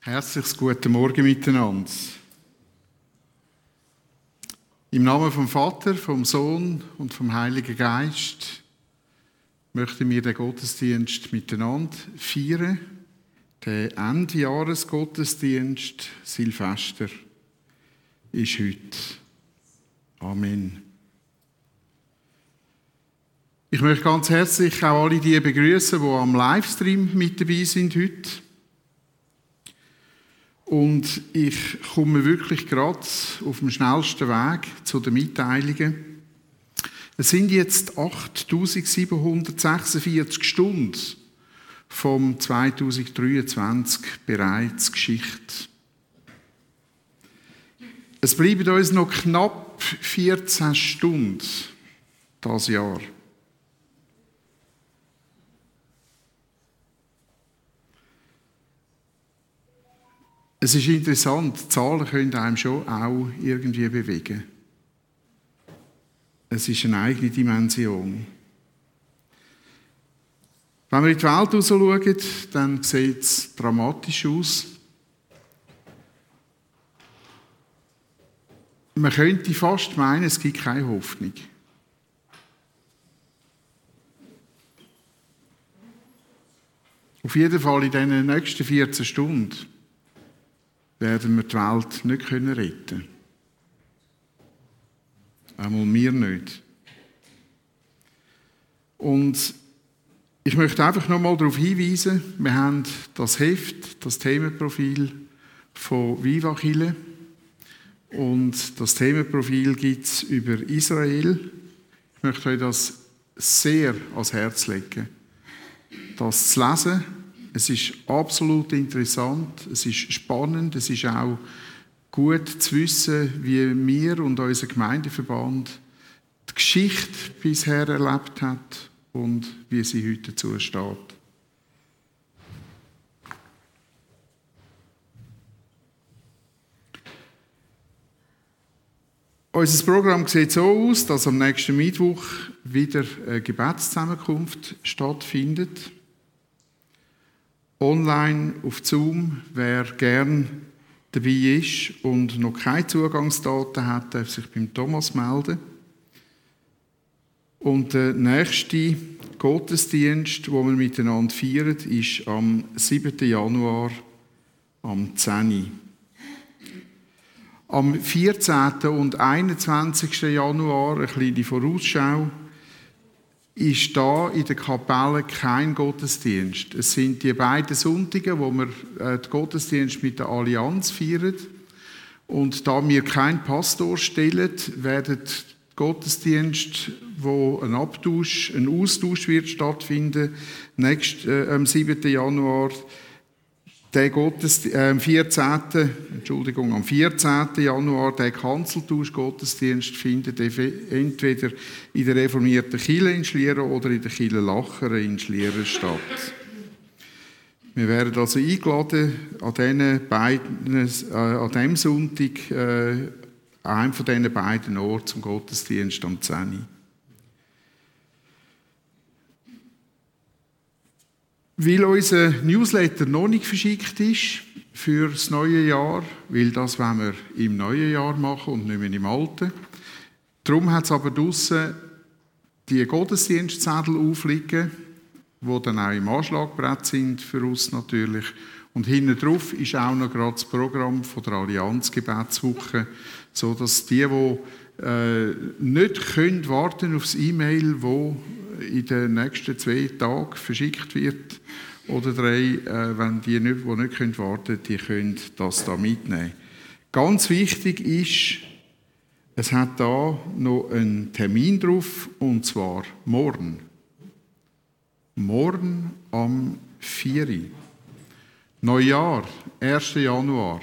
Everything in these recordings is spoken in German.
Herzliches guten Morgen miteinander. Im Namen vom Vater, vom Sohn und vom Heiligen Geist möchten wir den Gottesdienst miteinander feiern. Der Endjahresgottesdienst Silvester ist heute. Amen. Ich möchte ganz herzlich auch alle die begrüßen, die am Livestream mit dabei sind heute. Und ich komme wirklich gerade auf dem schnellsten Weg zu den Mitteilungen. Es sind jetzt 8746 Stunden vom 2023 bereits Geschichte. Es bleiben uns noch knapp 14 Stunden dieses Jahr. Es ist interessant, die Zahlen können einem schon auch irgendwie bewegen. Es ist eine eigene Dimension. Wenn wir in die Welt rausschauen, dann sieht es dramatisch aus. Man könnte fast meinen, es gibt keine Hoffnung. Auf jeden Fall in den nächsten 14 Stunden werden wir die Welt nicht retten können. Einmal wir nicht. Und ich möchte einfach noch mal darauf hinweisen, wir haben das Heft, das Themenprofil von Viva Chile. Und das Themenprofil gibt es über Israel. Ich möchte euch das sehr ans Herz legen, das zu lesen. Es ist absolut interessant, es ist spannend, es ist auch gut zu wissen, wie wir und unser Gemeindeverband die Geschichte bisher erlebt hat und wie sie heute dazu steht. Unser Programm sieht so aus, dass am nächsten Mittwoch wieder eine Gebetszusammenkunft stattfindet. Online auf Zoom, wer gern dabei ist und noch keine Zugangsdaten hat, darf sich beim Thomas melden. Und der nächste Gottesdienst, den wir miteinander feiern, ist am 7. Januar am 10 Uhr. Am 14. und 21. Januar, eine kleine Vorausschau, ist da in der Kapelle kein Gottesdienst. Es sind die beiden Sonntage, wo wir den Gottesdienst mit der Allianz feiern. Und da wir keinen Pastor stellen, werden Gottesdienst, wo ein Austausch wird stattfinden, am 7. Januar. Am 14. Januar, der Kanzeltausch-Gottesdienst findet entweder in der reformierten Kirche in Schlieren oder in der Kirche Lachern in Schlieren statt. Wir werden also eingeladen, an diesem Sonntag an einem von diesen beiden Orten zum Gottesdienst am 10 Uhr. Weil unser Newsletter noch nicht verschickt ist für das neue Jahr, weil das wollen wir im neuen Jahr machen und nicht mehr im alten. Darum hat es aber draussen die Gottesdienstzettel aufliegen, die dann auch im Anschlagbrett sind für uns natürlich. Und hinten drauf ist auch noch gerade das Programm von der Allianz Gebetswoche, sodass die nicht können warten auf das E-Mail, das in den nächsten 2 Tagen verschickt wird, oder 3, wenn die nicht warten können, die können das da mitnehmen. Ganz wichtig ist, es hat da noch einen Termin drauf, und zwar morgen. Morgen am 4. Uhr. Neujahr, 1. Januar.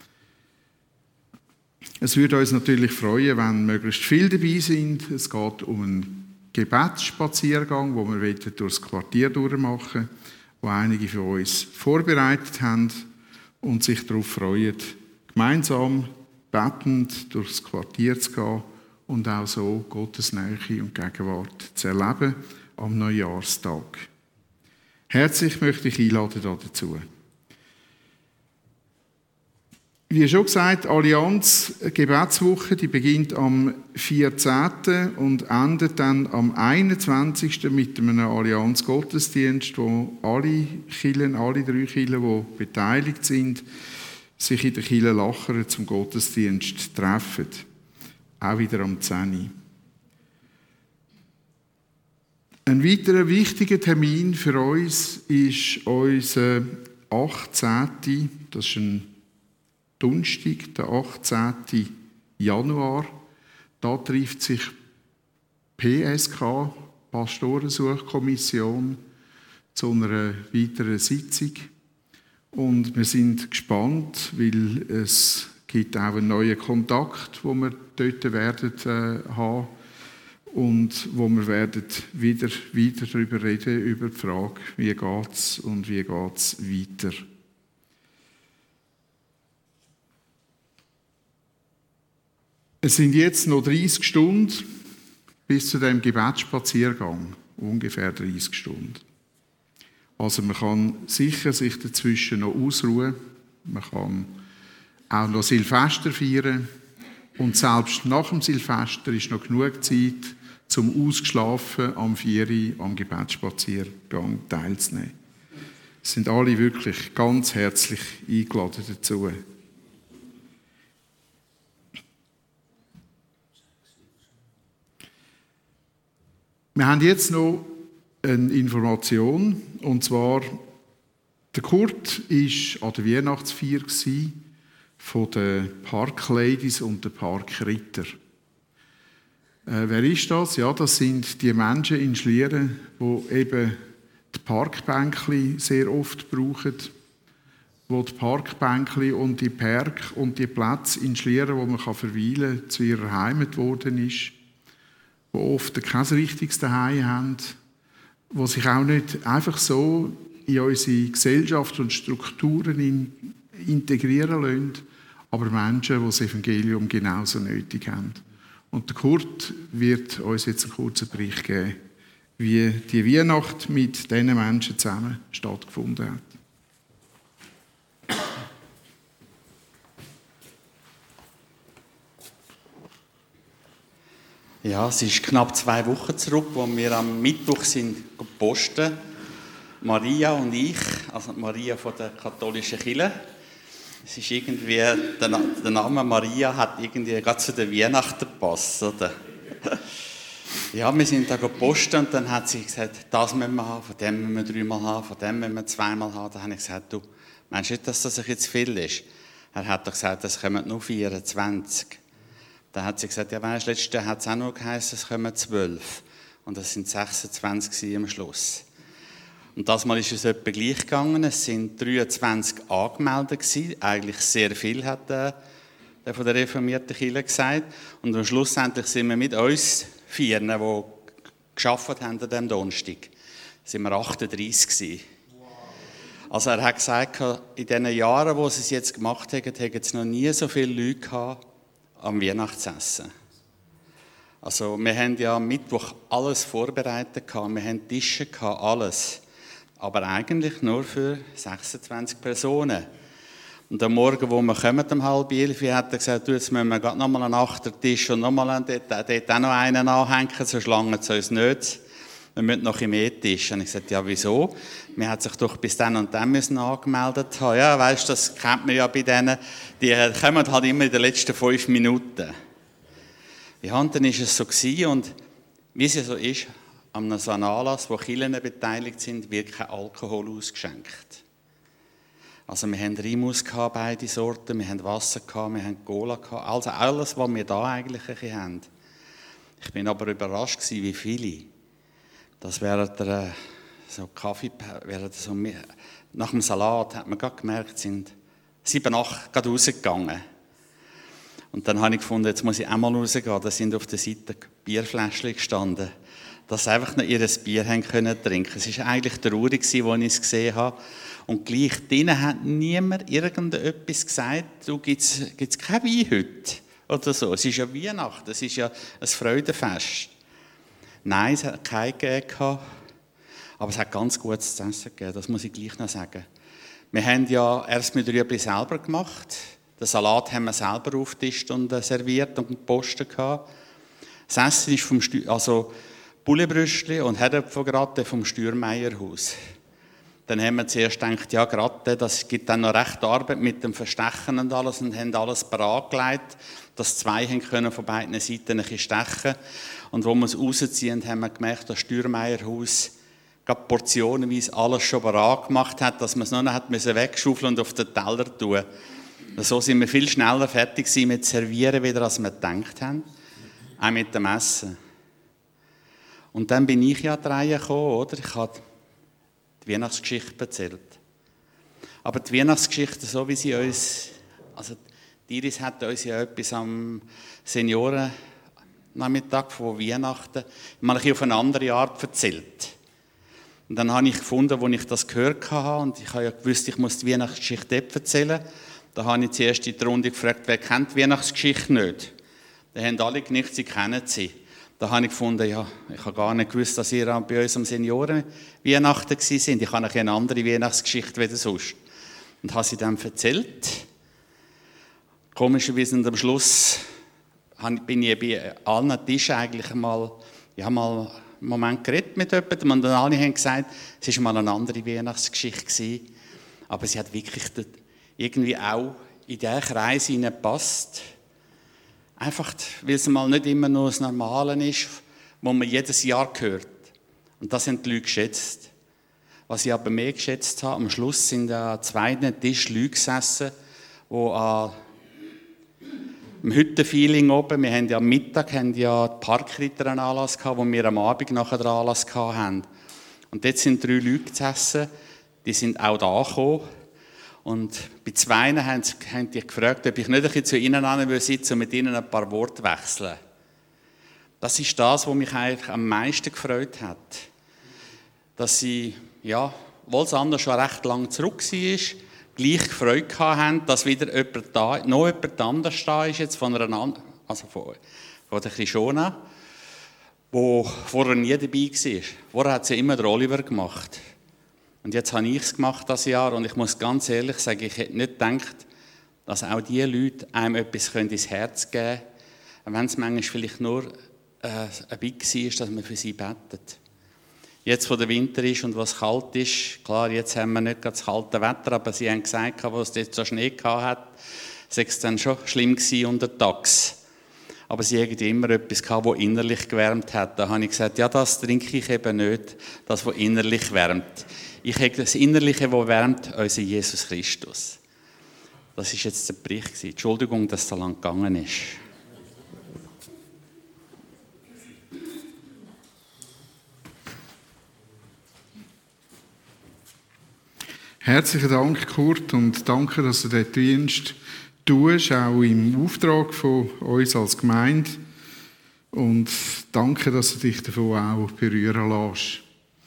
Es würde uns natürlich freuen, wenn möglichst viele dabei sind. Es geht um einen Gebetsspaziergang, wo wir durchs Quartier durchmachen, wo einige von uns vorbereitet haben und sich darauf freuen, gemeinsam betend durchs Quartier zu gehen und auch so Gottes Nähe und Gegenwart zu erleben am Neujahrstag. Herzlich möchte ich einladen dazu. Wie schon gesagt, Allianz Gebetswoche, die beginnt am 14. und endet dann am 21. mit einem Allianz Gottesdienst, wo alle Kirchen, alle 3 Kirchen, die beteiligt sind, sich in der Kirche Lachern zum Gottesdienst treffen. Auch wieder am 10. Ein weiterer wichtiger Termin für uns ist unser 18. Das ist ein Donnerstag, der 18. Januar. Da trifft sich PSK, Pastorensuchkommission, zu einer weiteren Sitzung. Und wir sind gespannt, weil es gibt auch einen neuen Kontakt, den wir dort werden haben und wo wir werden wieder darüber reden, über die Frage, wie geht es und wie geht es weiter. Es sind jetzt noch 30 Stunden bis zu dem Gebetsspaziergang, ungefähr 30 Stunden. Also man kann sicher sich dazwischen noch ausruhen, man kann auch noch Silvester feiern und selbst nach dem Silvester ist noch genug Zeit, zum Ausgeschlafen am 4 Uhr am Gebetsspaziergang teilzunehmen. Es sind alle wirklich ganz herzlich eingeladen dazu. Wir haben jetzt noch eine Information, und zwar, der Kurt war an der Weihnachtsfeier von den Parkladies und den Parkritter. Wer ist das? Ja, das sind die Menschen in Schlieren, die eben die Parkbänkli sehr oft brauchen, wo die Parkbänkli und die Park und die Plätze in Schlieren, wo man verweilen kann, zu ihrer Heimat geworden ist, die oft kein richtiges Zuhause haben, die sich auch nicht einfach so in unsere Gesellschaft und Strukturen integrieren lassen, aber Menschen, die das Evangelium genauso nötig haben. Und der Kurt wird uns jetzt einen kurzen Bericht geben, wie die Weihnacht mit diesen Menschen zusammen stattgefunden hat. Ja, es ist knapp 2 Wochen zurück, wo wir am Mittwoch sind gepostet. Maria und ich, also Maria von der katholischen Kirche. Es ist irgendwie, der Name Maria hat irgendwie gerade zu der Weihnachten gepasst, oder? Ja, wir sind da gepostet und dann hat sie gesagt, das müssen wir haben, von dem müssen wir 3-mal haben, von dem müssen wir 2-mal haben. Dann habe ich gesagt, du, meinst du nicht, dass das jetzt viel ist? Er hat doch gesagt, es kommen nur 24. Dann hat sie gesagt, ja, weißt, letztes Jahr hat es auch noch geheißen, es kommen 12. Und das sind 26 am Schluss. Und das Mal ist es etwa gleich gegangen. Es sind 23 angemeldet gewesen. Eigentlich sehr viel, hat der von der reformierten Kirche gesagt. Und am Schluss sind wir mit uns 4, die gearbeitet haben an diesem Donnerstag, sind wir 38 gewesen. Also er hat gesagt, in den Jahren, wo sie es jetzt gemacht haben, hätten es noch nie so viele Leute gehabt am Weihnachtsessen. Also wir haben ja am Mittwoch alles vorbereitet gehabt, wir haben Tische gehabt, alles. Aber eigentlich nur für 26 Personen. Und am Morgen, wo wir kommen, um 10:30, hat er gesagt, du, jetzt müssen wir gerade nochmal einen Achtertisch und nochmal dort auch noch einen anhängen, sonst langt es uns nicht. Wir müssen noch im E-Tisch. Und ich sagte, ja, wieso? Wir hat sich doch bis dann und dann angemeldet haben. Ja, weißt du, das kennt man ja bei denen. Die kommen halt immer in den letzten 5 Minuten. Ja, und dann war es so gewesen, und wie es so ist, an so einem Anlass, wo Kirchen beteiligt sind, wird kein Alkohol ausgeschenkt. Also wir haben Rimus gehabt, beide Sorten, wir haben Wasser gehabt, wir haben Cola gehabt, also alles, was wir da eigentlich haben. Ich bin aber überrascht gewesen, wie viele. Das während der so Kaffee, nach dem Salat hat man gerade gemerkt, sind 7, 8 gerade rausgegangen. Und dann habe ich gefunden, jetzt muss ich auch mal rausgehen. Da sind auf der Seite Bierfläschchen gestanden, dass sie einfach noch ihr Bier haben können trinken. Es war eigentlich traurig, als ich es gesehen habe. Und gleich drinnen hat niemand irgendetwas gesagt, du, gibt's kein Wein heute? Oder so. Es ist ja Weihnachten, es ist ja ein Freudenfest. Nein, es hat keinen gegeben, aber es hat ganz gutes zu essen gegeben, das muss ich gleich noch sagen. Wir haben ja erst mit Rüebli selber gemacht, Den Salat haben wir selber aufgetischt und serviert und gepostet gehabt. Das Essen ist vom Bullenbrüstli und Herdöpfelgratin vom Stürmeierhaus. Dann haben wir zuerst gedacht, ja, gerade das gibt dann noch recht Arbeit mit dem Verstechen und alles und haben alles bereitgelegt, dass zwei können von beiden Seiten ein bisschen stechen. Und wo wir es rausziehen, haben wir gemerkt, das Stürmeierhaus gerade portionenweise alles schon bereit gemacht hat, dass man es noch nicht wegschaufeln und auf den Teller tun. So sind wir viel schneller fertig mit Servieren, wieder als wir gedacht haben. Auch mit dem Essen. Und dann bin ich ja an die Reihe gekommen, oder? Ich habe die Weihnachtsgeschichte erzählt. Aber die Weihnachtsgeschichte, so wie sie uns, also die Iris hat uns ja etwas am Seniorennachmittag von Weihnachten mal ein bisschen auf eine andere Art erzählt. Und dann habe ich gefunden, als ich das gehört habe, und ich habe ja gewusst, ich muss die Weihnachtsgeschichte dort erzählen, da habe ich zuerst in die Runde gefragt, wer kennt die Weihnachtsgeschichte nicht? Da haben alle genickt, sie kennen sie. Da habe ich gefunden, ja, ich habe gar nicht gewusst, dass ihr bei uns am Senioren-Weihnachten waren. Ich habe eine andere Weihnachtsgeschichte wie sonst. Und habe sie dann erzählt. Komischerweise am Schluss bin ich bei allen Tischen eigentlich mal einen Moment geredet mit jemandem. Und dann alle haben gesagt, es war mal eine andere Weihnachtsgeschichte gewesen. Aber sie hat wirklich irgendwie auch in diesen Kreis hineingepasst. Einfach, weil es mal nicht immer nur das Normale ist, was man jedes Jahr hört. Und das haben die Leute geschätzt. Was ich aber mehr geschätzt habe, am Schluss sind an zwei Tischen Leute gesessen, die an dem Hüttenfeeling oben, wir haben ja am Mittag die Parkritter einen Anlass gehabt, wo wir am Abend nachher den Anlass hatten. Und dort sind 3 Leute gesessen, die sind auch da gekommen. Und bei 2 haben die gefragt, ob ich nicht ein bisschen zu ihnen sitzen und mit ihnen ein paar Worte wechseln. Das ist das, was mich eigentlich am meisten gefreut hat. Dass sie, ja, obwohl es anders schon recht lang zurück war, gleich gefreut haben, dass wieder noch jemand anders da ist, jetzt von der Krishona, der vorher nie dabei war. Vorher hat sie immer den Oliver gemacht. Und jetzt habe ich es gemacht das Jahr und ich muss ganz ehrlich sagen, ich hätte nicht gedacht, dass auch diese Leute einem etwas ins Herz geben können, wenn es manchmal vielleicht nur ein bisschen ist, dass man für sie betet. Jetzt, wo der Winter ist und was kalt ist, klar, jetzt haben wir nicht das kalte Wetter, aber sie haben gesagt, wo es jetzt so Schnee hatte, sei es dann schon schlimm gewesen untertags. Aber sie hatten immer etwas gehabt, das innerlich gewärmt hat. Da habe ich gesagt, ja, das trinke ich eben nicht, das, was innerlich wärmt. Ich habe das Innerliche, das wärmt, unser Jesus Christus. Das war jetzt der Bericht. Entschuldigung, dass es so lang gegangen ist. Herzlichen Dank, Kurt, und danke, dass du diesen Dienst tust, auch im Auftrag von uns als Gemeinde. Und danke, dass du dich davon auch berühren lässt.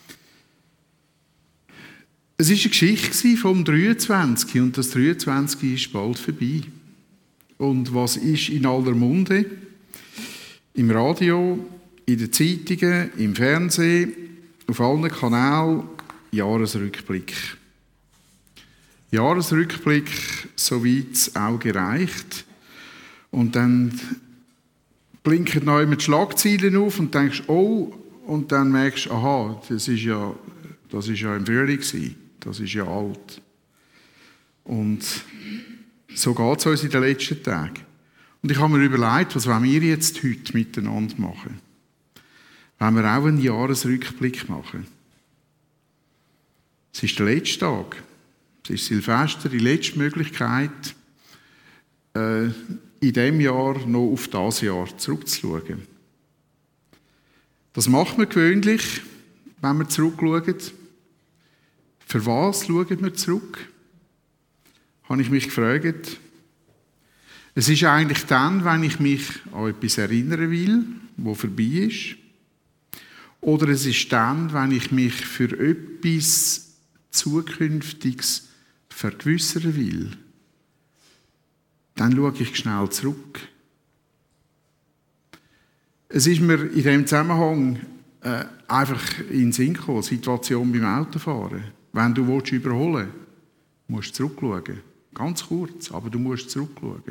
Es war eine Geschichte vom 23. und das 23 ist bald vorbei. Und was ist in aller Munde? Im Radio, in den Zeitungen, im Fernsehen, auf allen Kanälen, Jahresrückblick. Jahresrückblick, soweit das Auge reicht. Und dann blinken neu mit Schlagzeilen auf und denkst, oh, und dann merkst du, aha, das ist ja im Frühling gewesen. Das ist ja alt. Und so geht es uns in den letzten Tagen. Und ich habe mir überlegt, was wollen wir jetzt heute miteinander machen? Wollen wir auch einen Jahresrückblick machen? Es ist der letzte Tag. Es ist Silvester, die letzte Möglichkeit, in diesem Jahr noch auf das Jahr zurückzuschauen. Das macht man gewöhnlich, wenn wir zurückschauen. Für was schauen wir zurück? Habe ich mich gefragt. Es ist eigentlich dann, wenn ich mich an etwas erinnern will, was vorbei ist. Oder es ist dann, wenn ich mich für etwas Zukünftiges vergewissern will. Dann schaue ich schnell zurück. Es ist mir in diesem Zusammenhang einfach in den Sinn gekommen, Situation beim Autofahren. Wenn du überholen willst, musst du zurückschauen. Ganz kurz, aber du musst zurückschauen.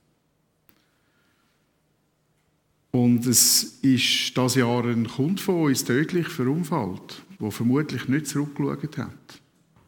Und es ist dieses Jahr ein Kunde von uns tödlich verunfallt, der vermutlich nicht zurückgeschaut hat.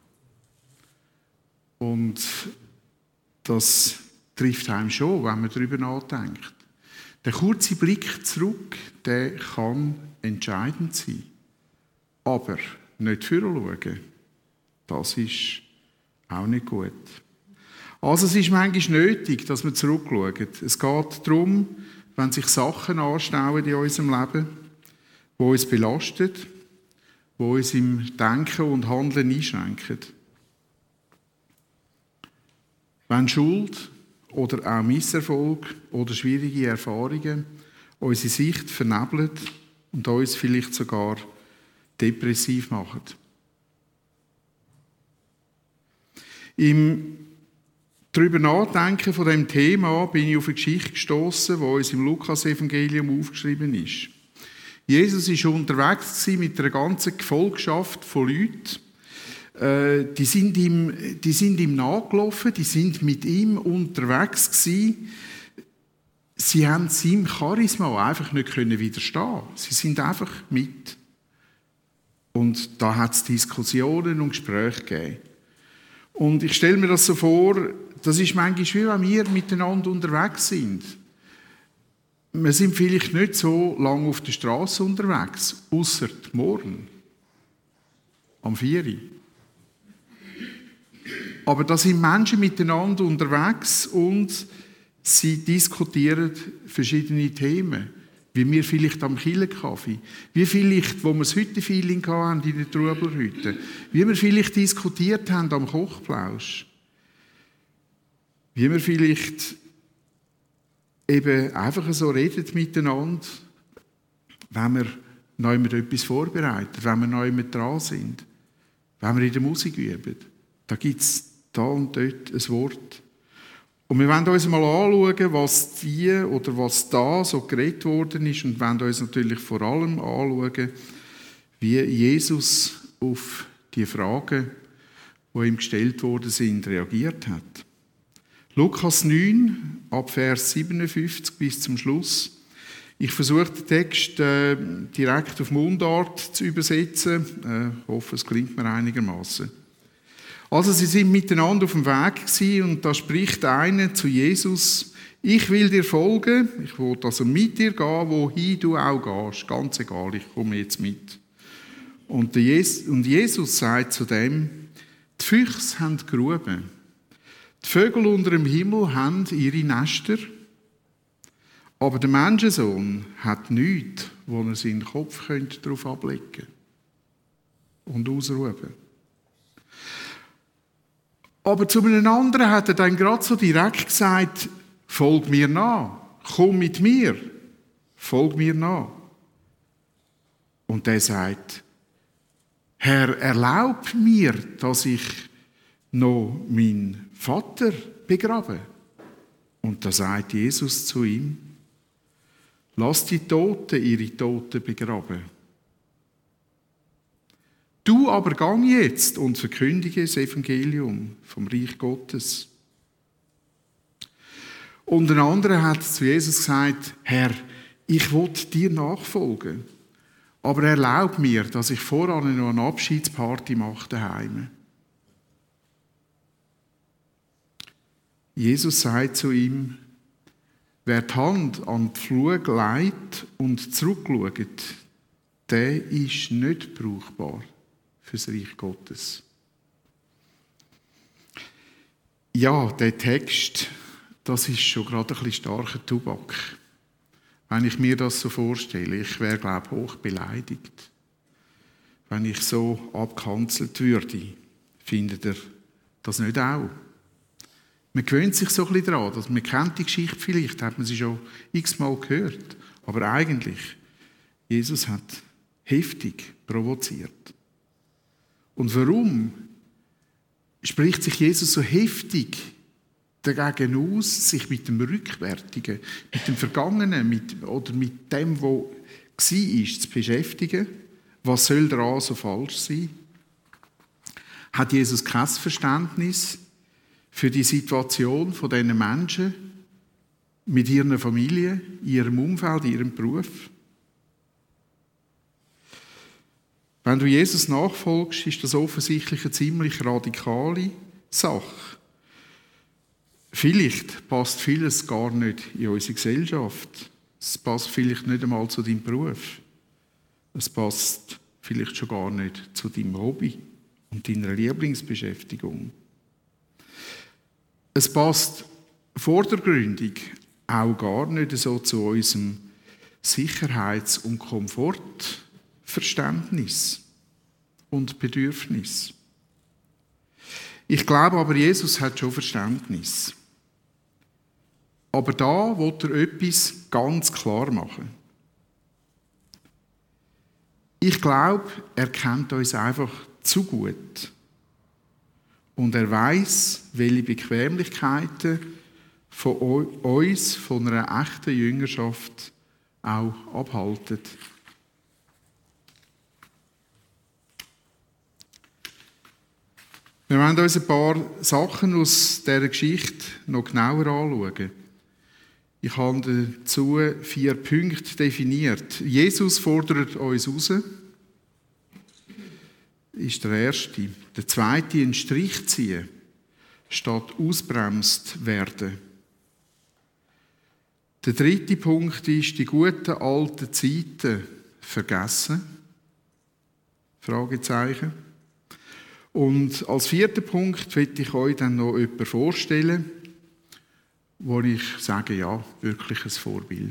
Und das trifft einem schon, wenn man darüber nachdenkt. Der kurze Blick zurück, der kann entscheidend sein. Aber nicht vorschauen, das ist auch nicht gut. Also es ist manchmal nötig, dass wir zurückschauen. Es geht darum, wenn sich Sachen anstauen in unserem Leben, die uns belasten, die uns im Denken und Handeln einschränken. Wenn Schuld oder auch Misserfolg oder schwierige Erfahrungen unsere Sicht vernebeln und uns vielleicht sogar depressiv machen. Im darüber nachdenken von dem Thema bin ich auf eine Geschichte gestossen, die uns im Lukas-Evangelium aufgeschrieben ist. Jesus war unterwegs mit einer ganzen Gefolgschaft von Leuten. Die sind ihm nachgelaufen, die sind mit ihm unterwegs gewesen. Sie haben seinem Charisma einfach nicht widerstehen. Sie sind einfach mit. Und da hat es Diskussionen und Gespräche gegeben. Und ich stelle mir das so vor, das ist manchmal wie wenn wir miteinander unterwegs sind. Wir sind vielleicht nicht so lange auf der Straße unterwegs, ausser morgen, am 4 Uhr. Aber da sind Menschen miteinander unterwegs und sie diskutieren verschiedene Themen. Wie wir vielleicht am Kirchenkaffee, wie vielleicht, wo wir das Hüttenfeeling hatten in der Trubelhütte, wie wir vielleicht diskutiert haben am Kochplausch, wie wir vielleicht eben einfach so reden miteinander, wenn wir noch etwas vorbereiten, wenn wir noch dran sind, wenn wir in der Musik üben. Da gibt es da und dort ein Wort. Und wir wollen uns mal anschauen, was da so geredet worden ist und wollen uns natürlich vor allem anschauen, wie Jesus auf die Fragen, die ihm gestellt worden sind, reagiert hat. Lukas 9, ab Vers 57 bis zum Schluss. Ich versuche den Text direkt auf Mundart zu übersetzen. Ich hoffe, es gelingt mir einigermaßen. Also sie sind miteinander auf dem Weg gewesen, und da spricht einer zu Jesus: Ich will dir folgen, ich will also mit dir gehen, wohin du auch gehst. Ganz egal, ich komme jetzt mit. Und Jesus sagt zu dem: Die Füchse haben Gruben, die Vögel unter dem Himmel haben ihre Nester, aber der Menschensohn hat nichts, wo er seinen Kopf darauf ablegen könnte und ausruhen. Aber zu einem anderen hat er dann gerade so direkt gesagt: Folg mir nach, komm mit mir, folg mir nach. Und der sagt: Herr, erlaub mir, dass ich noch meinen Vater begrabe. Und da sagt Jesus zu ihm: Lass die Toten ihre Toten begraben. Du aber gang jetzt und verkündige das Evangelium vom Reich Gottes. Und ein anderer hat zu Jesus gesagt: Herr, ich will dir nachfolgen, aber erlaub mir, dass ich voran noch eine Abschiedsparty mache daheim. Jesus sagt zu ihm: Wer die Hand an die Flug legt und zurückschaut, der ist nicht brauchbar für das Reich Gottes. Ja, der Text, das ist schon gerade ein bisschen starker Tobak. Wenn ich mir das so vorstelle, ich wäre, glaube ich, hoch beleidigt. Wenn ich so abgekanzelt würde, findet ihr das nicht auch? Man gewöhnt sich so ein bisschen daran, dass man kennt die Geschichte vielleicht, hat man sie schon x-mal gehört. Aber eigentlich, Jesus hat heftig provoziert. Und warum spricht sich Jesus so heftig dagegen aus, sich mit dem Rückwärtigen, mit dem Vergangenen oder mit dem, was war, zu beschäftigen? Was soll daran so falsch sein? Hat Jesus kein Verständnis für die Situation von diesen Menschen mit ihren Familien, ihrem Umfeld, ihrem Beruf. Wenn du Jesus nachfolgst, ist das offensichtlich eine ziemlich radikale Sache. Vielleicht passt vieles gar nicht in unsere Gesellschaft. Es passt vielleicht nicht einmal zu deinem Beruf. Es passt vielleicht schon gar nicht zu deinem Hobby und deiner Lieblingsbeschäftigung. Es passt vordergründig auch gar nicht so zu unserem Sicherheits- und Komfortverständnis und Bedürfnis. Ich glaube aber, Jesus hat schon Verständnis. Aber da will er etwas ganz klar machen. Ich glaube, er kennt uns einfach zu gut. Und er weiß, welche Bequemlichkeiten von uns, von einer echten Jüngerschaft, auch abhalten. Wir wollen uns ein paar Sachen aus dieser Geschichte noch genauer anschauen. Ich habe dazu 4 Punkte definiert. Jesus fordert uns raus. Ist der erste. Der zweite, einen Strich ziehen, statt ausbremst werden. Der dritte Punkt ist, die guten alten Zeiten vergessen. Fragezeichen. Und als 4. Punkt möchte ich euch dann noch jemanden vorstellen, wo ich sage, ja, wirklich ein Vorbild.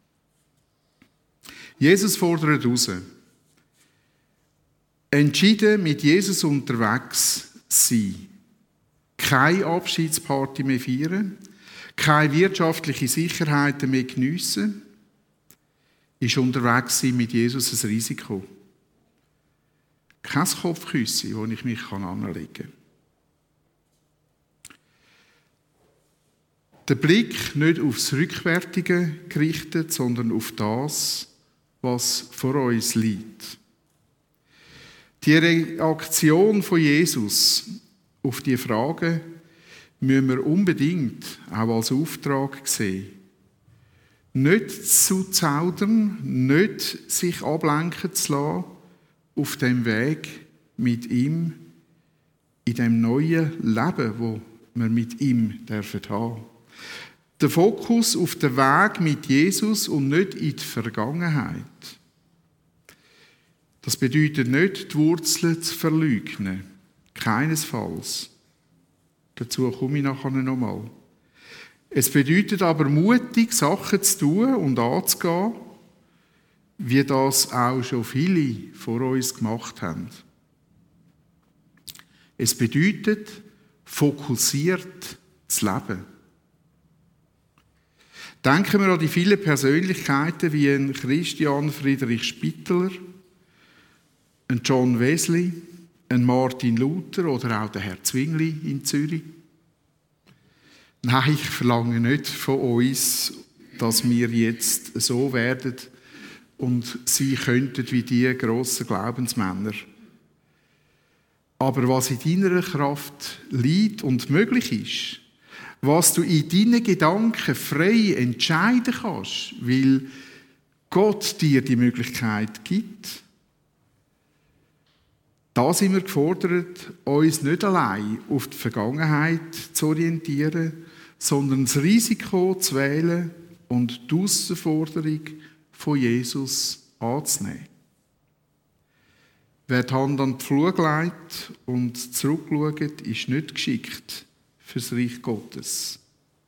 Jesus fordert raus. Entschieden mit Jesus unterwegs sein. Keine Abschiedsparty mehr feiern. Keine wirtschaftliche Sicherheiten mehr geniessen. Ist unterwegs sein mit Jesus ein Risiko. Kein Kopfküsse, wo ich mich anlegen kann. Der Blick nicht aufs Rückwärtige gerichtet, sondern auf das, was vor uns liegt. Die Reaktion von Jesus auf diese Frage müssen wir unbedingt auch als Auftrag sehen. Nicht zu zaudern, nicht sich ablenken zu lassen auf dem Weg mit ihm, in dem neuen Leben, wo wir mit ihm haben dürfen. Der Fokus auf den Weg mit Jesus und nicht in die Vergangenheit. Das bedeutet nicht, die Wurzeln zu verleugnen. Keinesfalls. Dazu komme ich nachher nochmal. Es bedeutet aber mutig, Sachen zu tun und anzugehen, wie das auch schon viele vor uns gemacht haben. Es bedeutet, fokussiert zu leben. Denken wir an die vielen Persönlichkeiten wie ein Christian Friedrich Spittler, ein John Wesley, ein Martin Luther oder auch der Herr Zwingli in Zürich. Nein, ich verlange nicht von uns, dass wir jetzt so werden und sein könnten wie die grossen Glaubensmänner. Aber was in deiner Kraft liegt und möglich ist, was du in deinen Gedanken frei entscheiden kannst, weil Gott dir die Möglichkeit gibt, da sind wir gefordert, uns nicht allein auf die Vergangenheit zu orientieren, sondern das Risiko zu wählen und die Herausforderung von Jesus anzunehmen. Wer die Hand an die Flur legt und zurückschaut, ist nicht geschickt fürs Reich Gottes.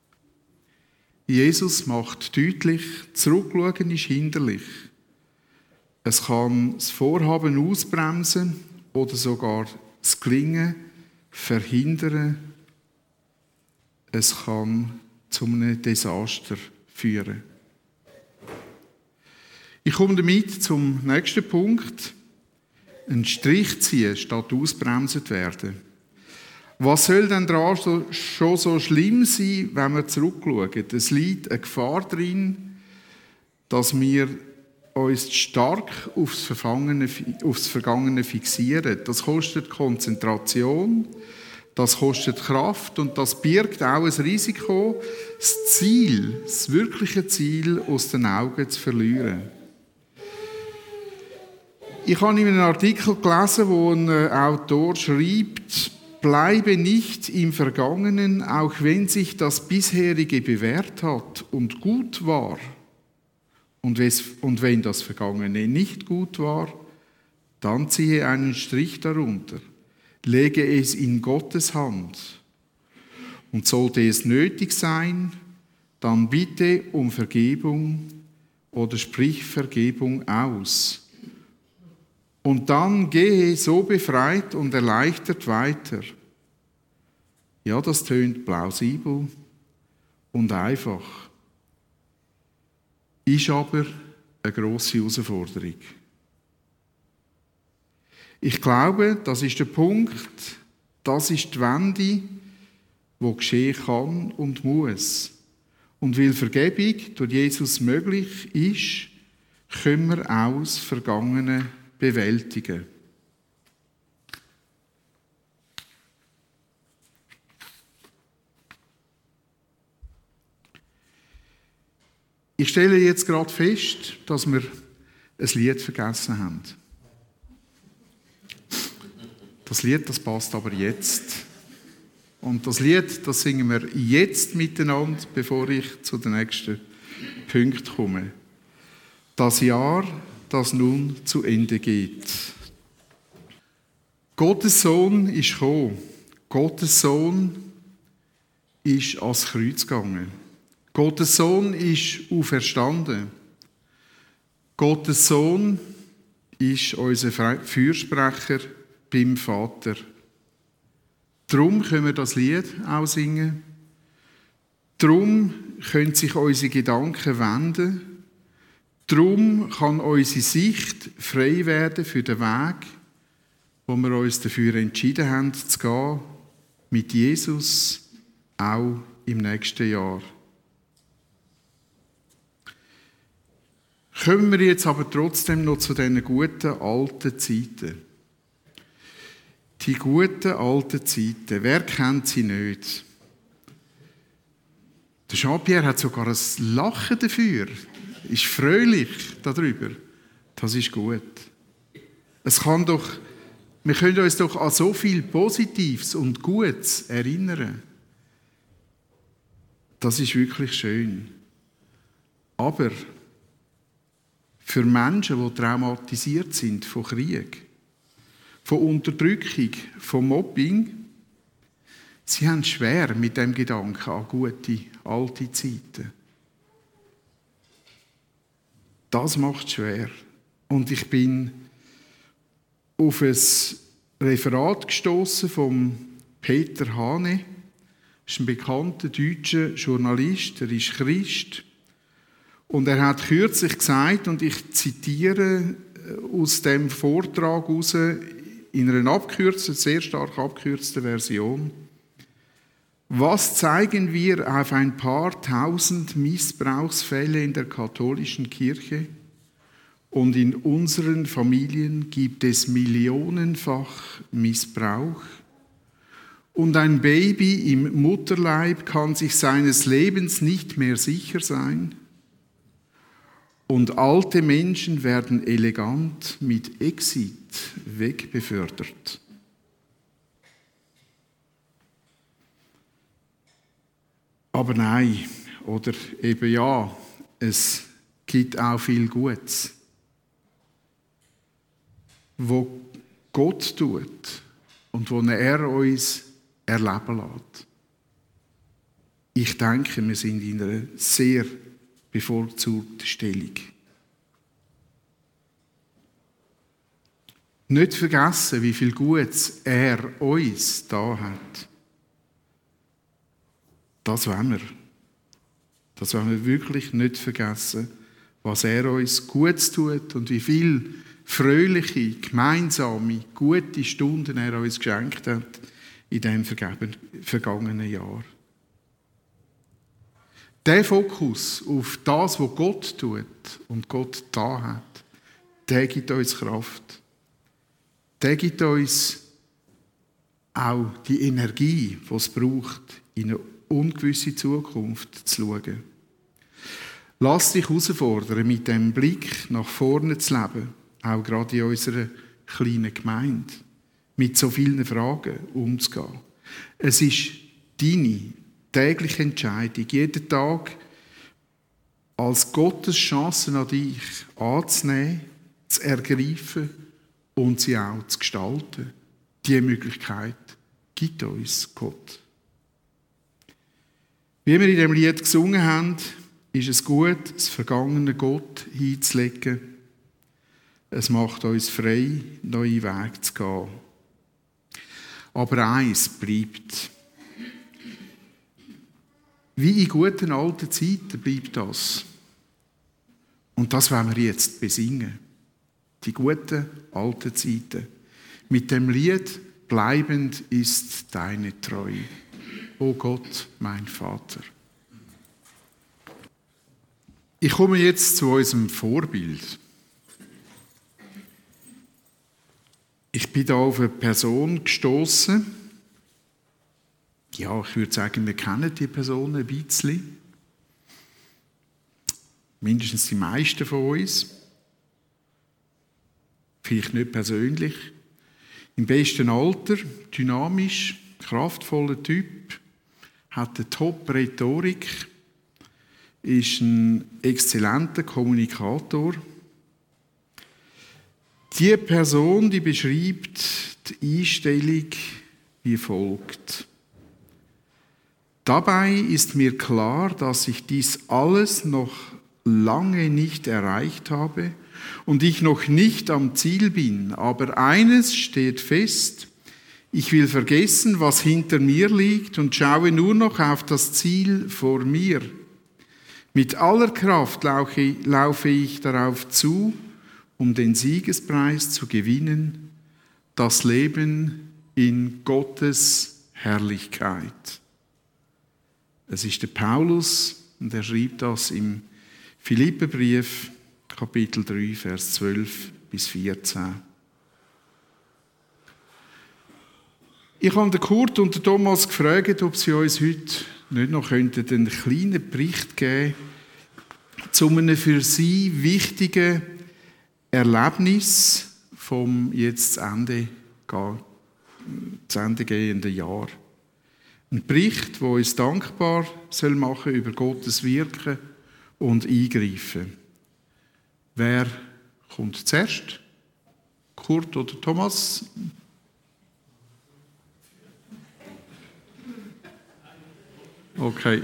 Jesus macht deutlich, zurückschauen ist hinderlich. Es kann das Vorhaben ausbremsen oder sogar das Gelingen verhindern. Es kann zu einem Desaster führen. Ich komme damit zum nächsten Punkt. Einen Strich ziehen, statt ausbremsen werden. Was soll denn daran schon so schlimm sein, wenn wir zurückschauen? Es liegt eine Gefahr drin, dass wir uns stark aufs Vergangene fixieren. Das kostet Konzentration, Das kostet Kraft und das birgt auch ein Risiko, das Ziel, das wirkliche Ziel aus den Augen zu verlieren. Ich habe in einem Artikel gelesen, wo ein Autor schreibt, bleibe nicht im Vergangenen, auch wenn sich das bisherige bewährt hat und gut war. Und wenn das Vergangene nicht gut war, dann ziehe einen Strich darunter, lege es in Gottes Hand. Und sollte es nötig sein, dann bitte um Vergebung oder sprich Vergebung aus. Und dann gehe so befreit und erleichtert weiter. Ja, das tönt plausibel und einfach. Ist aber eine grosse Herausforderung. Ich glaube, das ist der Punkt, das ist die Wende, die geschehen kann und muss. Und weil Vergebung durch Jesus möglich ist, können wir auch das Vergangene bewältigen. Ich stelle jetzt gerade fest, dass wir ein Lied vergessen haben. Das Lied, das passt aber jetzt. Und das Lied, das singen wir jetzt miteinander, bevor ich zu den nächsten Punkten komme. Das Jahr, das nun zu Ende geht. Gottes Sohn ist gekommen. Gottes Sohn ist ans Kreuz gegangen. Gottes Sohn ist auferstanden. Gottes Sohn ist unser Fürsprecher beim Vater. Darum können wir das Lied auch singen. Darum können sich unsere Gedanken wenden. Darum kann unsere Sicht frei werden für den Weg, wo wir uns dafür entschieden haben zu gehen, mit Jesus auch im nächsten Jahr. Kommen wir jetzt aber trotzdem noch zu diesen guten alten Zeiten. Die guten alten Zeiten, wer kennt sie nicht? Der Jean-Pierre hat sogar ein Lachen dafür, ist fröhlich darüber. Das ist gut. Wir können uns doch an so viel Positives und Gutes erinnern. Das ist wirklich schön. Aber für Menschen, die traumatisiert sind von Krieg, von Unterdrückung, von Mobbing, sie haben es schwer mit dem Gedanken an gute, alte Zeiten. Das macht es schwer. Und ich bin auf ein Referat gestoßen von Peter Hane. Das ist ein bekannter deutscher Journalist, er ist Christ. Und er hat kürzlich gesagt, und ich zitiere aus dem Vortrag heraus, in einer abgekürzten, sehr stark abgekürzten Version: Was zeigen wir auf ein paar tausend Missbrauchsfälle in der katholischen Kirche? Und in unseren Familien gibt es millionenfach Missbrauch. Und ein Baby im Mutterleib kann sich seines Lebens nicht mehr sicher sein. Und alte Menschen werden elegant mit Exit wegbefördert. Aber nein, oder eben ja, es gibt auch viel Gutes, wo Gott tut und wo er uns erleben lässt. Ich denke, wir sind in einer sehr bevorzugten Stellung. Nicht vergessen, wie viel Gutes er uns da hat. Das wollen wir. Das wollen wir wirklich nicht vergessen, was er uns Gutes tut und wie viel fröhliche, gemeinsame, gute Stunden er uns geschenkt hat in diesem vergangenen Jahr. Der Fokus auf das, was Gott tut und Gott da hat, der gibt uns Kraft. Der gibt uns auch die Energie, die es braucht, in eine ungewisse Zukunft zu schauen. Lass dich herausfordern, mit dem Blick nach vorne zu leben, auch gerade in unserer kleinen Gemeinde, mit so vielen Fragen umzugehen. Es ist deine tägliche Entscheidung, jeden Tag als Gottes Chance an dich anzunehmen, zu ergreifen und sie auch zu gestalten. Diese Möglichkeit gibt uns Gott. Wie wir in dem Lied gesungen haben, ist es gut, das vergangene Gott hinzulegen. Es macht uns frei, neue Wege zu gehen. Aber eins bleibt. Wie in guten alten Zeiten bleibt das. Und das wollen wir jetzt besingen. Die guten alten Zeiten. Mit dem Lied bleibend ist deine Treue. O Gott, mein Vater. Ich komme jetzt zu unserem Vorbild. Ich bin da auf eine Person gestoßen. Ja, ich würde sagen, wir kennen die Person ein bisschen. Mindestens die meisten von uns. Vielleicht nicht persönlich. Im besten Alter, dynamisch, kraftvoller Typ, hat eine Top-Rhetorik, ist ein exzellenter Kommunikator. Die Person, die beschreibt die Einstellung wie folgt. Dabei ist mir klar, dass ich dies alles noch lange nicht erreicht habe und ich noch nicht am Ziel bin. Aber eines steht fest, ich will vergessen, was hinter mir liegt und schaue nur noch auf das Ziel vor mir. Mit aller Kraft laufe ich darauf zu, um den Siegespreis zu gewinnen, das Leben in Gottes Herrlichkeit. Es ist der Paulus und er schreibt das im Philipperbrief, Kapitel 3, Vers 12 bis 14. Ich habe den Kurt und den Thomas gefragt, ob sie uns heute nicht noch einen kleinen Bericht geben könnten zu einem für sie wichtigen Erlebnis vom jetzt zu Ende gehenden Jahr. Ein Bericht, der uns dankbar machen soll über Gottes Wirken und Eingreifen. Wer kommt zuerst? Kurt oder Thomas? Okay.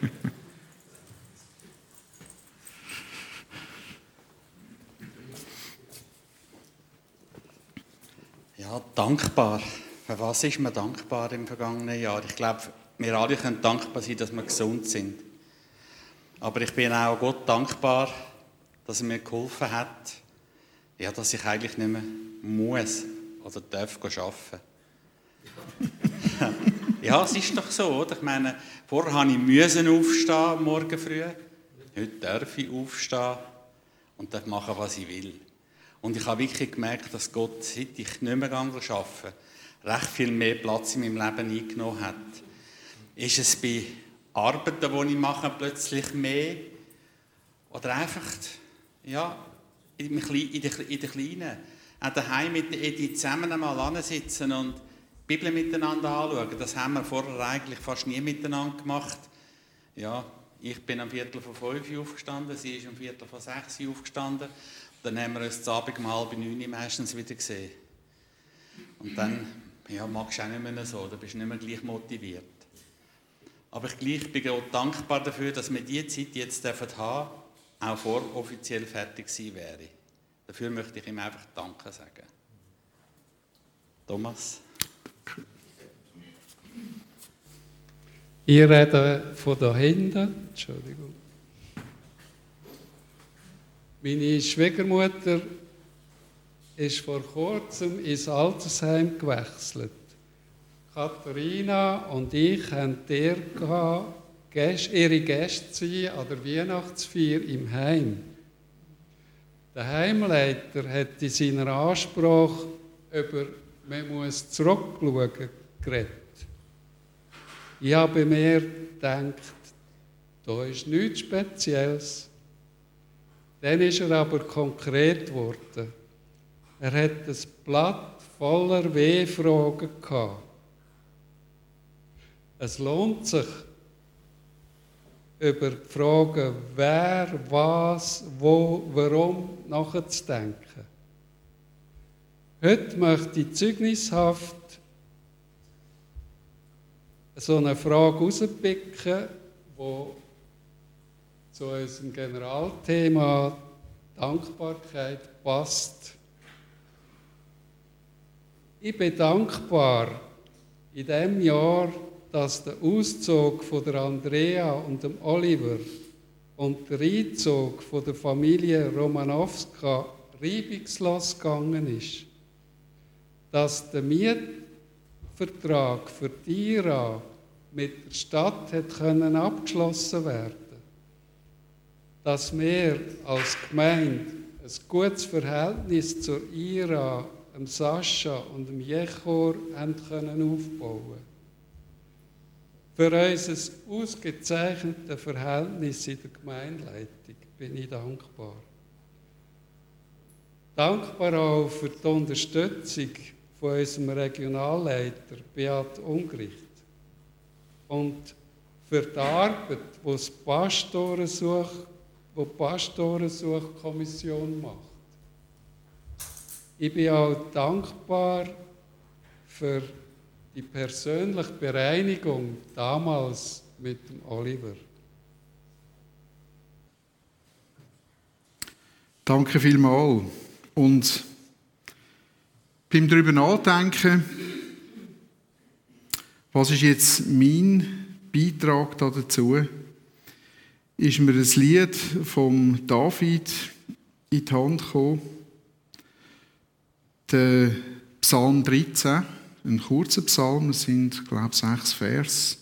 Ja, dankbar. Für was ist man dankbar im vergangenen Jahr? Ich glaube, wir alle können dankbar sein, dass wir gesund sind. Aber ich bin auch Gott dankbar, dass er mir geholfen hat, ja, dass ich eigentlich nicht mehr muss oder darf arbeiten. Ja, es ist doch so, oder? Ich meine, vorher musste ich aufstehen, morgen früh. Heute darf ich aufstehen und darf machen, was ich will. Und ich habe wirklich gemerkt, dass Gott, seit ich nicht mehr arbeite, recht viel mehr Platz in meinem Leben eingenommen hat. Ist es bei Arbeiten, die ich mache, plötzlich mehr? Oder einfach, ja, in der Kleinen. Auch daheim mit der Edith zusammen einmal sitzen und die Bibel miteinander anschauen. Das haben wir vorher eigentlich fast nie miteinander gemacht. Ja, ich bin am 4:45 aufgestanden, sie ist am 5:45 aufgestanden. Dann haben wir uns zu Abend um 8:30 meistens wieder gesehen. Und dann ja, magst du auch nicht mehr so, da bist du nicht mehr gleich motiviert. Aber ich bin Gott dankbar dafür, dass wir diese Zeit jetzt haben dürfen, auch vor offiziell fertig sein wäre. Dafür möchte ich ihm einfach Danke sagen. Thomas? Ich rede von da hinten. Entschuldigung. Meine Schwiegermutter ist vor kurzem ins Altersheim gewechselt. Katharina und ich haben der ihre Gäste zu sein an der Weihnachtsfeier im Heim. Der Heimleiter hat in seiner Ansprache über «Man muss zurückschauen» geredet. Ich habe mir gedacht, da ist nichts Spezielles. Dann ist er aber konkret geworden. Er hat ein Blatt voller W-Fragen gehabt. Es lohnt sich, über die Fragen wer, was, wo, warum nachzudenken. Heute möchte ich zeugnishaft so eine Frage herauspicken, die zu unserem Generalthema Dankbarkeit passt. Ich bin dankbar in diesem Jahr, dass der Auszug von der Andrea und dem Oliver und der Einzug von der Familie Romanowska reibungslos gegangen ist. Dass der Mietvertrag für die IRA mit der Stadt abgeschlossen werden konnte. Dass wir als Gemeinde ein gutes Verhältnis zur IRA, dem Sascha und dem Jechor aufbauen können. Für unser ausgezeichnetes Verhältnis in der Gemeindeleitung bin ich dankbar. Dankbar auch für die Unterstützung von unserem Regionalleiter Beat Ungricht und für die Arbeit, die die Pastorensuchkommission macht. Ich bin auch dankbar für die persönliche Bereinigung damals mit dem Oliver. Danke vielmals. Und beim darüber nachdenken, was ist jetzt mein Beitrag dazu, ist mir ein Lied von David in die Hand gekommen, der Psalm 13. Ein kurzer Psalm, es sind, glaube ich, 6 Vers.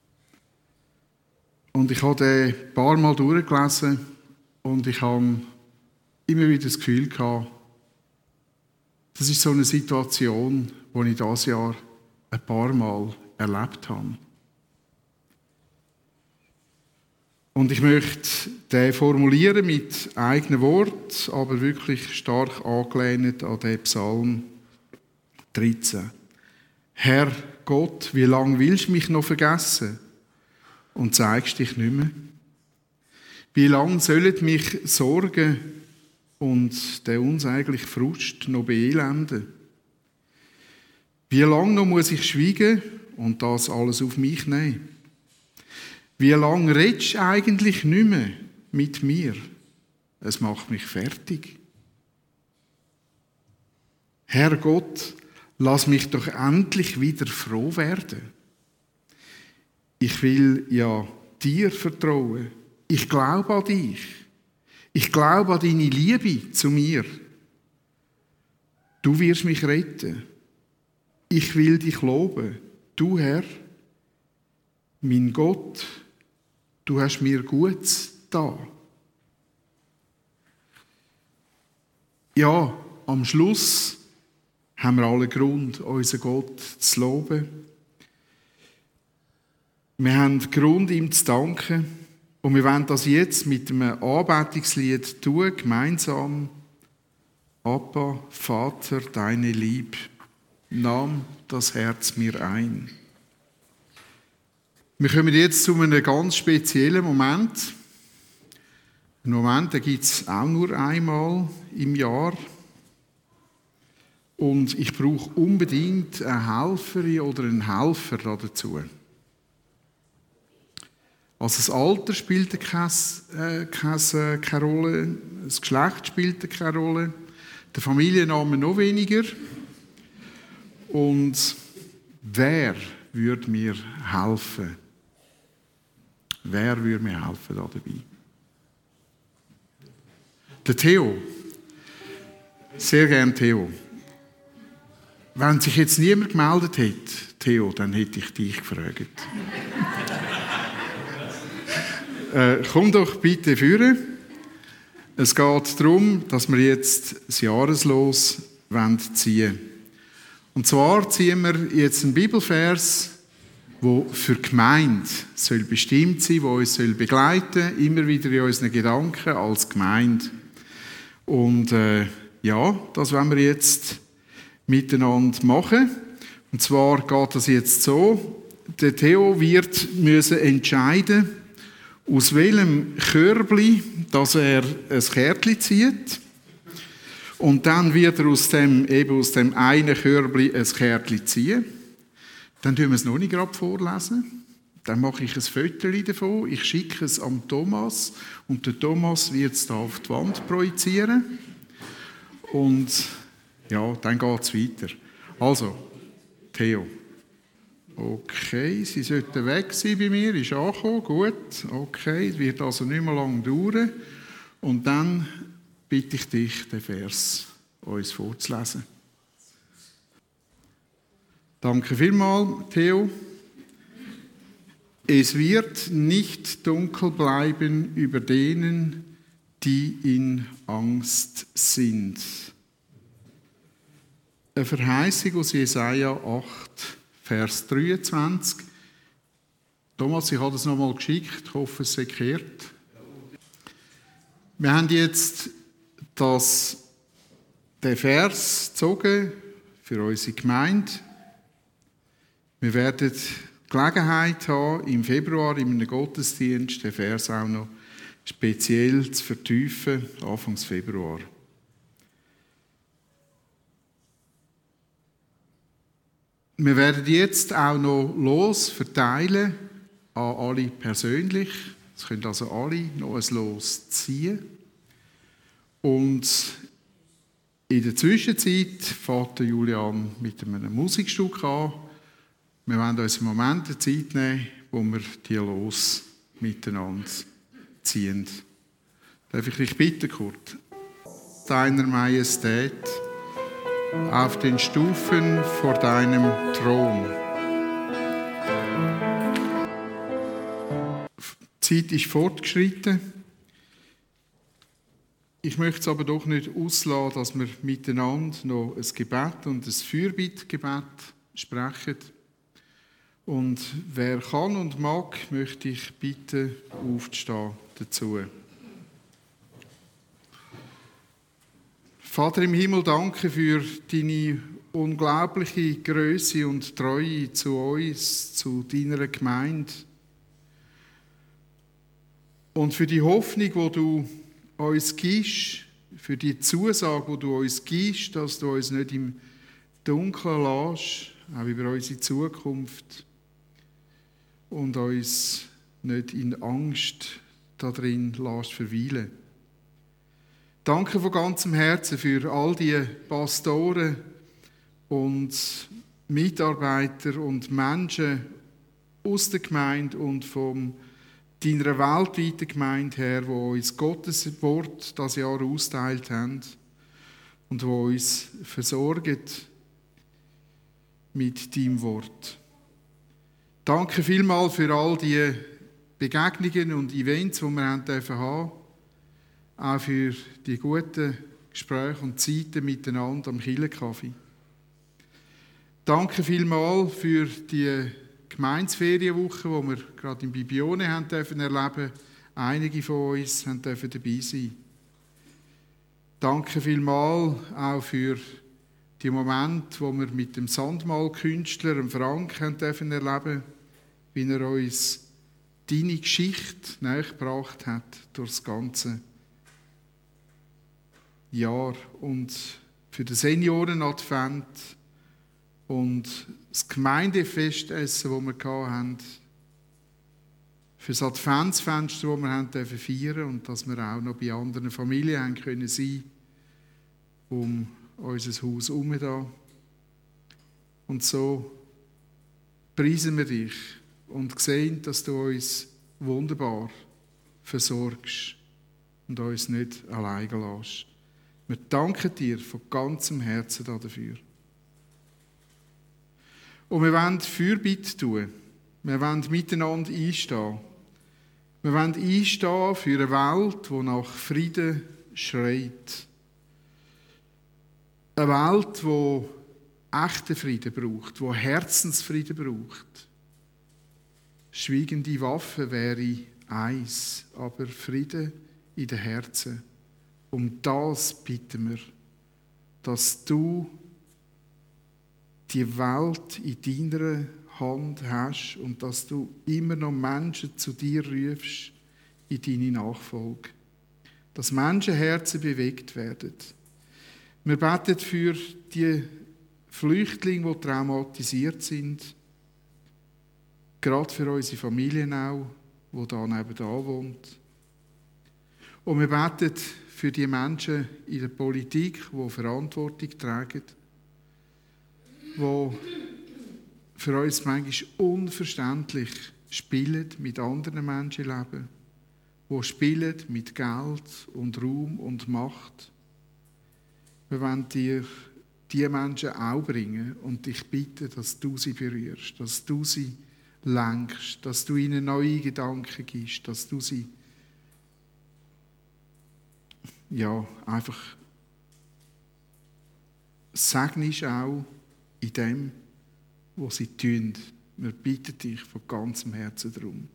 Und ich habe den ein paar Mal durchgelesen und ich habe immer wieder das Gefühl gehabt, das ist so eine Situation, die ich dieses Jahr ein paar Mal erlebt habe. Und ich möchte den formulieren mit eigenen Worten, aber wirklich stark angelehnt an den Psalm 13. Herr Gott, wie lange willst du mich noch vergessen und zeigst dich nicht mehr? Wie lange sollen mich Sorgen und der unsägliche Frust noch beelenden? Wie lange noch muss ich schweigen und das alles auf mich nehmen? Wie lange redest du eigentlich nicht mehr mit mir? Es macht mich fertig. Herr Gott, lass mich doch endlich wieder froh werden. Ich will ja dir vertrauen. Ich glaube an dich. Ich glaube an deine Liebe zu mir. Du wirst mich retten. Ich will dich loben. Du, Herr, mein Gott, du hast mir Gutes da. Ja, am Schluss haben wir alle Grund, unseren Gott zu loben. Wir haben Grund, ihm zu danken. Und wir wollen das jetzt mit einem Anbetungslied tun, gemeinsam. Abba, Vater, deine Lieb, nahm das Herz mir ein. Wir kommen jetzt zu einem ganz speziellen Moment. Einen Moment, den gibt es auch nur einmal im Jahr. Und ich brauche unbedingt eine Helferin oder einen Helfer dazu. Also das Alter spielt keine Rolle, das Geschlecht spielt keine Rolle, der Familienname noch weniger. Und wer würde mir helfen? Wer würde mir helfen da dabei? Der Theo. Sehr gern Theo. Wenn sich jetzt niemand gemeldet hätte, Theo, dann hätte ich dich gefragt. Komm doch bitte führen. Es geht darum, dass wir jetzt das Jahreslos ziehen wollen. Und zwar ziehen wir jetzt einen Bibelvers, der für die Gemeinde soll bestimmt sein, der uns soll begleiten, immer wieder in unseren Gedanken als Gemeinde. Und das wollen wir jetzt miteinander machen. Und zwar geht das jetzt so: Der Theo wird müssen entscheiden, aus welchem Körbli, dass er ein Kärtchen zieht. Und dann wird er aus dem einen Körbli ein Kärtchen ziehen. Dann tun wir es noch nicht gerade vorlesen. Dann mache ich ein Foto davon. Ich schicke es an Thomas. Und der Thomas wird es da auf die Wand projizieren. Und ja, dann geht es weiter. Also, Theo. Okay, sie sollten weg sein bei mir. Ist angekommen, gut. Okay, es wird also nicht mehr lange dauern. Und dann bitte ich dich, den Vers uns vorzulesen. Danke vielmals, Theo. Es wird nicht dunkel bleiben über denen, die in Angst sind. Eine Verheißung aus Jesaja 8, Vers 23. Thomas, ich habe das nochmal geschickt. Ich hoffe, es ist gekehrt. Wir haben jetzt den Vers gezogen für unsere Gemeinde. Wir werden Gelegenheit haben, im Februar in einem Gottesdienst den Vers auch noch speziell zu vertiefen, Anfang Februar. Wir werden jetzt auch noch verteilen an alle persönlich. Es können also alle noch ein Los ziehen. Und in der Zwischenzeit fährt Julian mit einem Musikstück an. Wir wollen uns einen Moment der Zeit nehmen, wo wir die Los miteinander ziehen. Darf ich dich bitten, Kurt? Deiner Majestät, auf den Stufen vor deinem Thron. Die Zeit ist fortgeschritten. Ich möchte es aber doch nicht auslassen, dass wir miteinander noch ein Gebet und ein Fürbittgebet sprechen. Und wer kann und mag, möchte ich bitten, aufzustehen dazu. Vater im Himmel, danke für deine unglaubliche Größe und Treue zu uns, zu deiner Gemeinde. Und für die Hoffnung, die du uns gibst, für die Zusage, die du uns gibst, dass du uns nicht im Dunkeln lässt, auch über unsere Zukunft, und uns nicht in Angst darin lässt verweilen. Danke von ganzem Herzen für all die Pastoren und Mitarbeiter und Menschen aus der Gemeinde und von deiner weltweiten Gemeinde her, die uns Gottes Wort das Jahr austeilt haben und die uns versorgen mit deinem Wort. Danke vielmals für all die Begegnungen und Events, die wir haben dürfen haben. Auch für die guten Gespräche und Zeiten miteinander am Kirchenkaffee. Danke vielmals für die Gemeindeferienwoche, die wir gerade in Bibione haben dürfen erleben. Einige von uns haben dürfen dabei sein. Danke vielmals auch für die Momente, wo wir mit dem Sandmalkünstler, dem Frank, haben dürfen erleben, wie er uns deine Geschichte nähergebracht hat durch das ganze Jahr. Und für den Senioren-Advent und das Gemeindefestessen, das wir hatten, für das Adventsfenster, das wir feiern durften und dass wir auch noch bei anderen Familien haben können sein, um unser Haus herum da. Und so preisen wir dich und sehen, dass du uns wunderbar versorgst und uns nicht alleine lässt. Wir danken dir von ganzem Herzen dafür. Und wir wollen Fürbitte tun. Wir wollen miteinander einstehen. Wir wollen einstehen für eine Welt, die nach Frieden schreit. Eine Welt, die echten Frieden braucht, wo Herzensfrieden braucht. Schweigende Waffe wäre eins, aber Frieden in den Herzen. Um das bitten wir, dass du die Welt in deiner Hand hast und dass du immer noch Menschen zu dir rufst in deine Nachfolge. Dass Menschenherzen bewegt werden. Wir beten für die Flüchtlinge, die traumatisiert sind. Gerade für unsere Familien auch, die da nebenan wohnt. Und wir beten für die Menschen in der Politik, die Verantwortung tragen, die für uns manchmal unverständlich spielen mit anderen Menschenleben, die spielen mit Geld und Ruhm und Macht. Wir wollen dir diese Menschen auch bringen und dich bitten, dass du sie berührst, dass du sie lenkst, dass du ihnen neue Gedanken gibst, dass du sie einfach segnest auch in dem, was sie tun. Wir bitten dich von ganzem Herzen darum.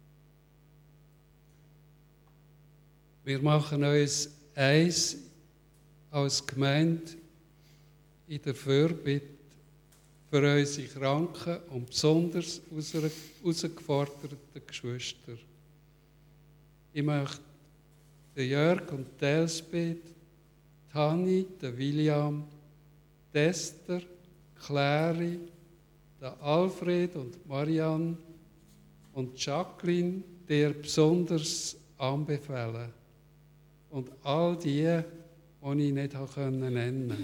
Wir machen uns eins als Gemeinde in der Fürbitte für unsere kranken und besonders herausgeforderten Geschwister. Ich möchte den Jörg und die Elsbeth, die Hanni, den William, die Esther, Clary, den Alfred und die Marianne und die Jacqueline dir besonders anbefehlen. Und all die ich nicht nennen konnte.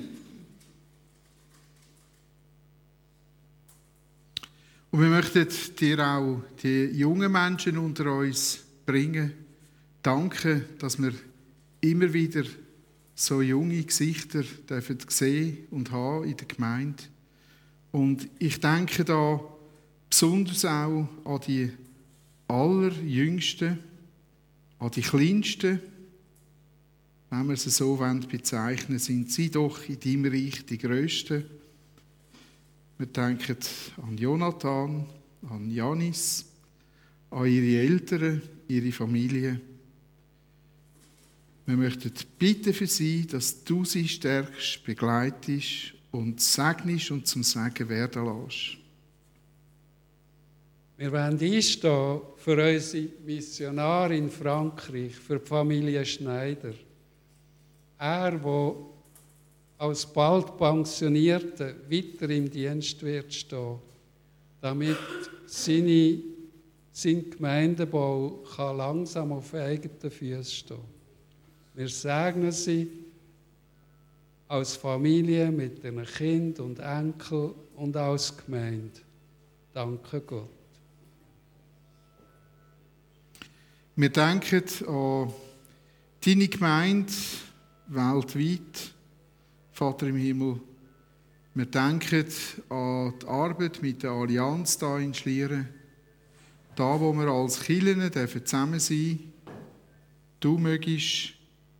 Und wir möchten dir auch die jungen Menschen unter uns bringen. Danke, dass wir immer wieder so junge Gesichter dürfen sehen und haben in der Gemeinde. Und ich denke da besonders auch an die Allerjüngsten, an die Kleinsten. Wenn wir sie so bezeichnen wollen, sind sie doch in deinem Reich die Grössten. Wir denken an Jonathan, an Janis, an ihre Eltern, ihre Familie. Wir möchten bitten für sie, dass du sie stärkst, begleitest und segnest und zum Segen werden lässt. Wir wollen einstehen für unsere Missionare in Frankreich, für die Familie Schneider. Er, der als bald Pensionierter weiter im Dienst wird stehen, damit sein Gemeindebau langsam auf eigenen Füßen stehen kann. Wir segnen sie als Familie mit ihren Kindern und Enkeln und als Gemeinde. Danke Gott. Wir denken an deine Gemeinde weltweit, Vater im Himmel. Wir denken an die Arbeit mit der Allianz hier in Schlieren. Da, wo wir als Kirchen zusammen sein dürfen. Du mögest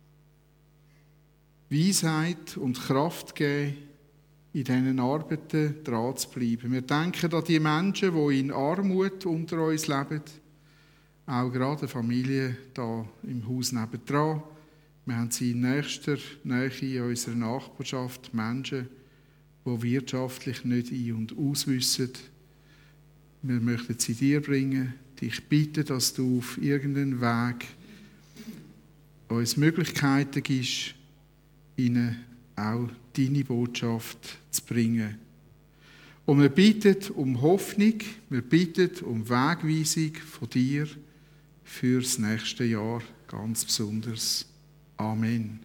Weisheit und Kraft geben, in diesen Arbeiten dran zu bleiben. Wir denken an die Menschen, die in Armut unter uns leben. Auch gerade eine Familie hier im Haus nebendran. Wir haben sie in nächster Nähe in unserer Nachbarschaft, Menschen, die wirtschaftlich nicht ein- und auswissen. Wir möchten sie dir bringen, dich bitten, dass du auf irgendeinen Weg uns Möglichkeiten gibst, ihnen auch deine Botschaft zu bringen. Und wir bitten um Hoffnung, wir bitten um Wegweisung von dir für das nächste Jahr ganz besonders. Amen.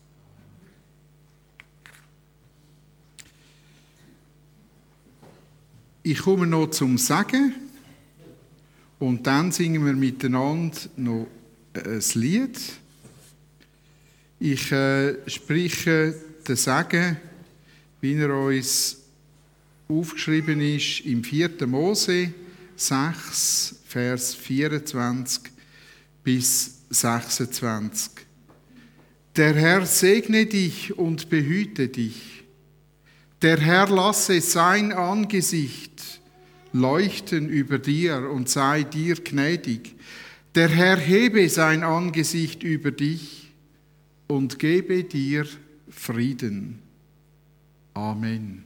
Ich komme noch zum Segen und dann singen wir miteinander noch ein Lied. Ich spreche den Segen, wie er uns aufgeschrieben ist im 4. Mose 6, Vers 24 bis 26. Der Herr segne dich und behüte dich. Der Herr lasse sein Angesicht leuchten über dir und sei dir gnädig. Der Herr hebe sein Angesicht über dich und gebe dir Frieden. Amen.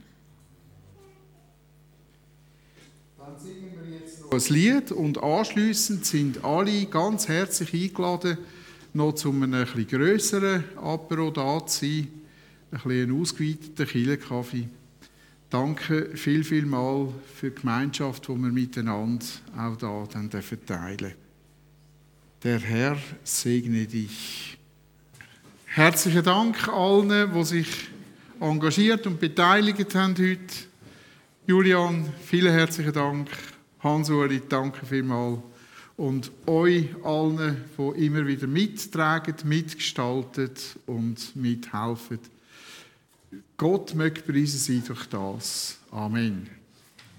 Dann singen wir jetzt noch ein Lied und anschliessend sind alle ganz herzlich eingeladen, noch zu einem etwas grösseren Apero da zu sein, ein bisschen ausgeweiteten Kirchenkaffee. Danke viel mal für die Gemeinschaft, die wir miteinander auch da dann teilen dürfen. Der Herr segne dich. Herzlichen Dank allen, die sich engagiert und beteiligt haben heute. Julian, vielen herzlichen Dank. Hans-Uli, danke vielmals. Und euch allen, die immer wieder mittragen, mitgestalten und mithelfen. Gott möge preisen sein durch das. Amen.